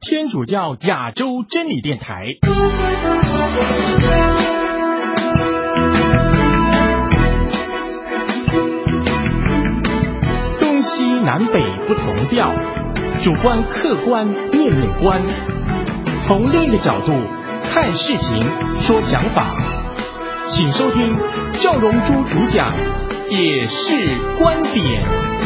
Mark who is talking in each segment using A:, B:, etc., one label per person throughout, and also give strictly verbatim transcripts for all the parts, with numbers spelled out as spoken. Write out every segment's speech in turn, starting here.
A: 天主教亚洲真理电台。东西南北不同调，主观客观面面观，从另一个角度看事情说想法，请收听赵荣珠主讲也是观点。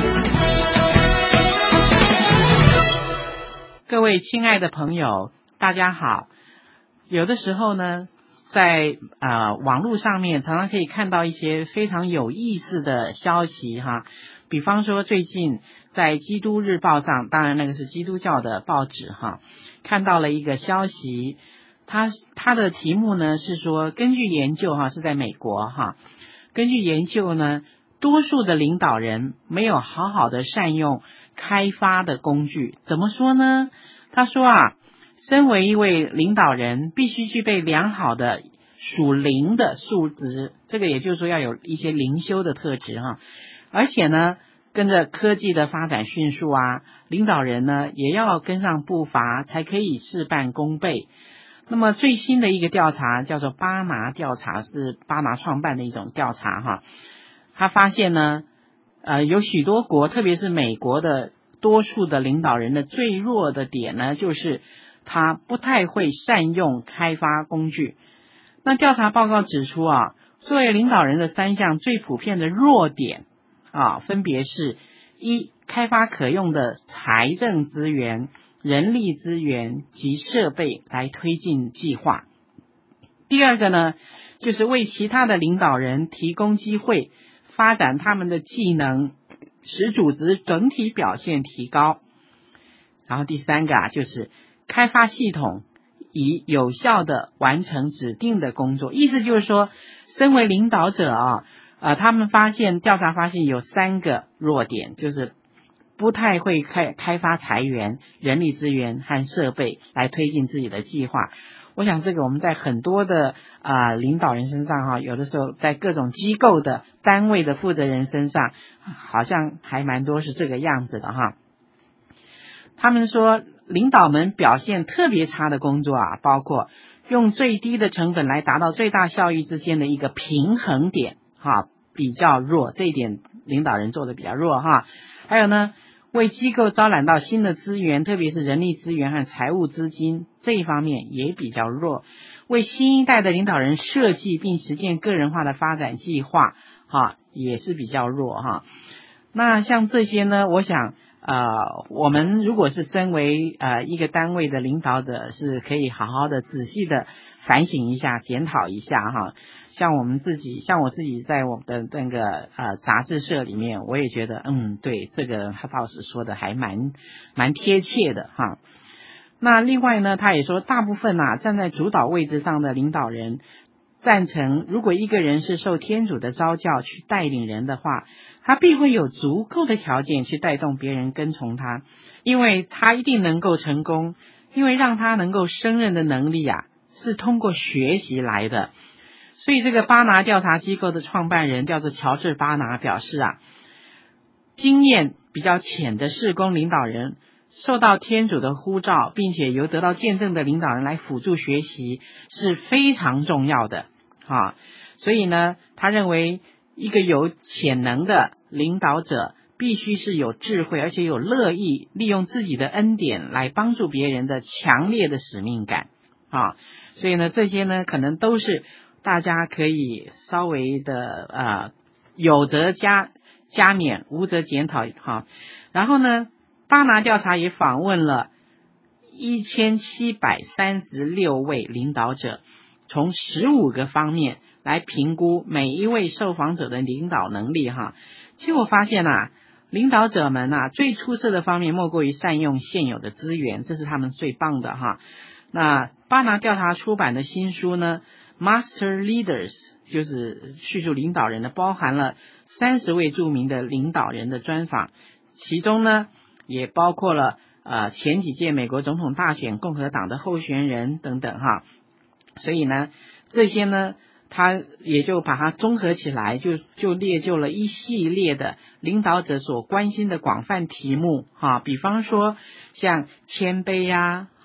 B: 各位亲爱的朋友，大家好。有的时候呢，在呃网络上面常常可以看到一些非常有意思的消息哈，比方说最近在基督日报上，当然那个是基督教的报纸哈，看到了一个消息，它它的题目呢是说，根据研究哈，是在美国哈，根据研究呢，多数的领导人没有好好的善用开发的工具。怎么说呢？他说啊，身为一位领导人，必须具备良好的属灵的素质，这个也就是说要有一些灵修的特质哈。而且呢，跟着科技的发展迅速啊，领导人呢也要跟上步伐，才可以事半功倍。那么最新的一个调查叫做巴拿调查，是巴拿创办的一种调查哈。他发现呢，呃，有许多国，特别是美国的多数的领导人的最弱的点呢，就是他不太会善用开发工具。那调查报告指出啊，作为领导人的三项最普遍的弱点啊，分别是：一、开发可用的财政资源、人力资源及设备来推进计划；第二个呢，就是为其他的领导人提供机会，发展他们的技能，使组织整体表现提高。然后第三个啊，就是开发系统，以有效的完成指定的工作。意思就是说，身为领导者啊，呃，他们发现调查发现有三个弱点，就是不太会开开发财源、人力资源和设备来推进自己的计划。我想这个我们在很多的啊、呃、领导人身上哈，有的时候在各种机构的单位的负责人身上，好像还蛮多是这个样子的哈。他们说，领导们表现特别差的工作啊，包括用最低的成本来达到最大效益之间的一个平衡点哈，比较弱，这一点领导人做的比较弱哈。还有呢，为机构招揽到新的资源，特别是人力资源和财务资金这一方面也比较弱。为新一代的领导人设计并实践个人化的发展计划，哈，也是比较弱哈。那像这些呢，我想呃，我们如果是身为呃一个单位的领导者，是可以好好的仔细的反省一下，检讨一下哈。像我们自己，像我自己在我们的那个呃杂志社里面，我也觉得嗯，对，这个他倒是说的还蛮蛮贴切的哈。那另外呢，他也说，大部分啊站在主导位置上的领导人赞成，如果一个人是受天主的召教去带领人的话，他必会有足够的条件去带动别人跟从他，因为他一定能够成功，因为让他能够胜任的能力啊，是通过学习来的。所以这个巴拿调查机构的创办人叫做乔治·巴拿表示啊，经验比较浅的事工领导人受到天主的呼召，并且由得到见证的领导人来辅助学习是非常重要的啊。所以呢，他认为一个有潜能的领导者必须是有智慧，而且有乐意利用自己的恩典来帮助别人的强烈的使命感啊。所以呢，这些呢可能都是大家可以稍微的呃有则加加勉，无则检讨哈。然后呢，巴拿调查也访问了一千七百三十六位领导者，从十五个方面来评估每一位受访者的领导能力哈。结果发现啊，领导者们啊最出色的方面莫过于善用现有的资源，这是他们最棒的哈。那巴拿调查出版的新书呢，Master Leaders 就是叙述领导人的，包含了三十位著名的领导人的专访，其中呢也包括了呃前几届美国总统大选共和党的候选人等等哈。所以呢，这些呢他也就把它综合起来，就就列就了一系列的领导者所关心的广泛题目哈，比方说像谦卑呀、啊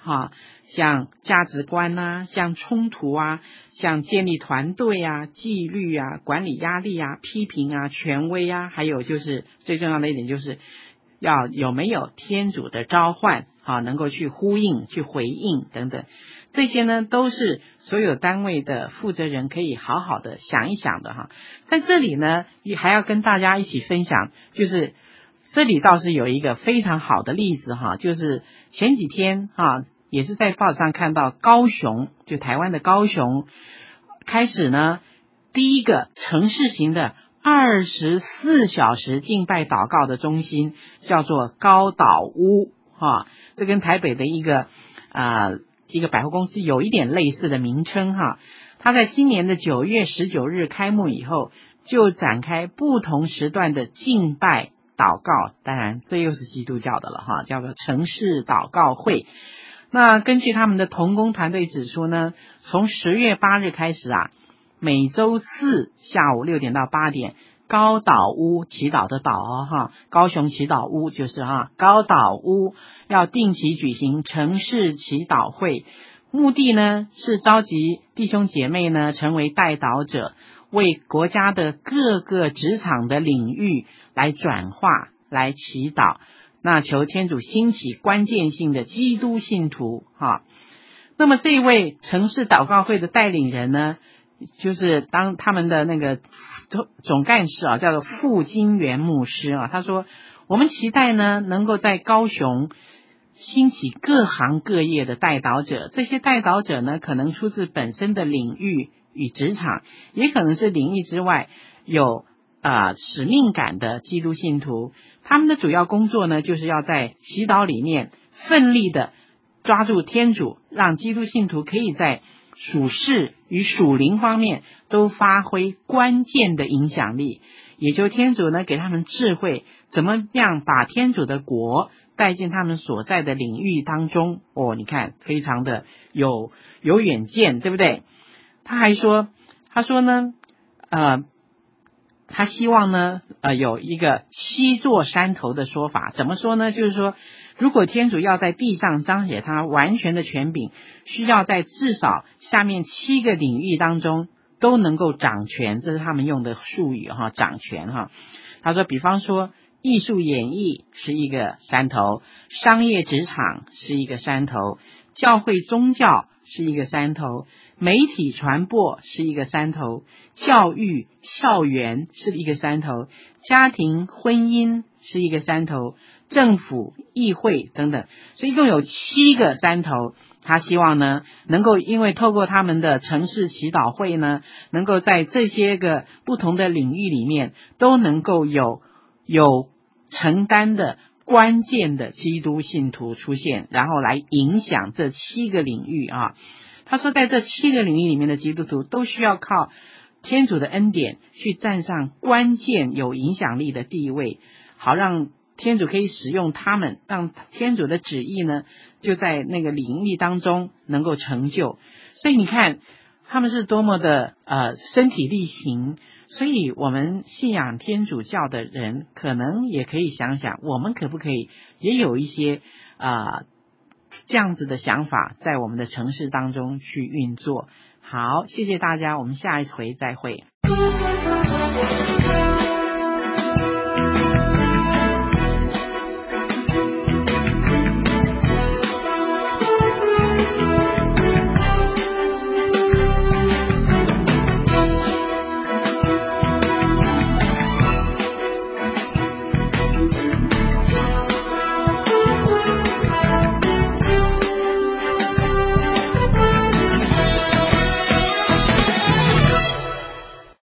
B: 哈，像价值观啊，像冲突啊，像建立团队啊，纪律啊，管理压力啊，批评啊，权威啊，还有就是最重要的一点就是要有没有天主的召唤啊，能够去呼应去回应等等，这些呢都是所有单位的负责人可以好好的想一想的哈。在这里呢也还要跟大家一起分享，就是这里倒是有一个非常好的例子哈，就是前几天哈也是在报纸上看到高雄，就台湾的高雄开始呢第一个城市型的二十四小时敬拜祷告的中心，叫做高岛屋哈，这跟台北的一个啊、呃、一个百货公司有一点类似的名称哈。它在今年的九月十九日开幕以后，就展开不同时段的敬拜祷告，当然这又是基督教的了哈，叫做城市祷告会。那根据他们的同工团队指出呢，从十月八日开始啊，每周四下午六点到八点，高岛屋祈祷的岛哦哈，高雄祈祷屋就是哈，高岛屋要定期举行城市祈祷会，目的呢是召集弟兄姐妹呢成为代祷者，为国家的各个职场的领域来转化来祈祷，那求天主兴起关键性的基督信徒哈。那么这位城市祷告会的带领人呢，就是当他们的那个总干事啊，叫做傅金元牧师啊，他说我们期待呢能够在高雄兴起各行各业的代祷者，这些代祷者呢可能出自本身的领域与职场，也可能是领域之外有呃使命感的基督信徒，他们的主要工作呢就是要在祈祷里面奋力的抓住天主，让基督信徒可以在属世与属灵方面都发挥关键的影响力，也就天主呢给他们智慧，怎么样把天主的国带进他们所在的领域当中。哦，你看非常的有有远见，对不对？他还说他说呢呃他希望呢呃有一个七座山头的说法，怎么说呢？就是说如果天主要在地上彰显他完全的权柄，需要在至少下面七个领域当中都能够掌权，这是他们用的术语哈，掌权哈。他说比方说艺术演艺是一个山头，商业职场是一个山头，教会宗教是一个山头，媒体传播是一个山头，教育校园是一个山头，家庭婚姻是一个山头，政府议会等等，所以一共有七个山头。他希望呢能够因为透过他们的城市祈祷会呢，能够在这些个不同的领域里面都能够有有承担的关键的基督信徒出现，然后来影响这七个领域啊。他说在这七个领域里面的基督徒都需要靠天主的恩典去站上关键有影响力的地位，好让天主可以使用他们，让天主的旨意呢就在那个领域当中能够成就。所以你看他们是多么的呃身体力行，所以我们信仰天主教的人可能也可以想想，我们可不可以也有一些啊、呃、这样子的想法在我们的城市当中去运作。好，谢谢大家，我们下一回再会。